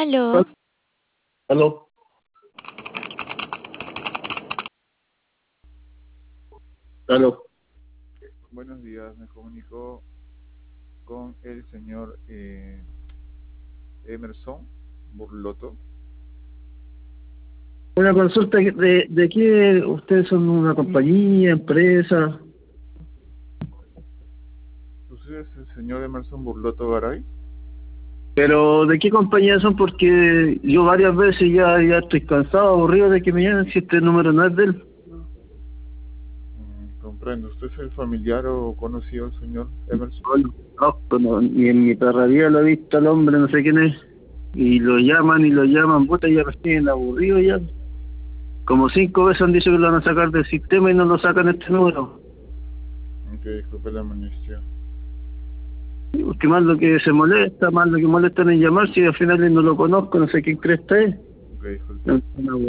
Aló, Aló, aló. Buenos días, me comunico con el señor Emerson Burloto. Una consulta de qué ustedes son una compañía, empresa, ¿Usted es el señor Emerson Burloto Garay? pero de qué compañía son porque yo varias veces ya estoy cansado, aburrido de que me llamen si este número no es de él. Comprendo. ¿Usted es el familiar o conocido del señor Emerson? No lo conozco, ni en mi perra vida lo he visto al hombre, no sé quién es. Y lo llaman, puta, ya me tienen aburrido ya. Como 5 veces han dicho que lo van a sacar del sistema y no lo sacan este número. Ok, disculpe la molestia. Porque más lo que se molesta, más lo que molestan en llamar, si al final no lo conozco, no sé quién cresta es. Ok, disculpe. No, no,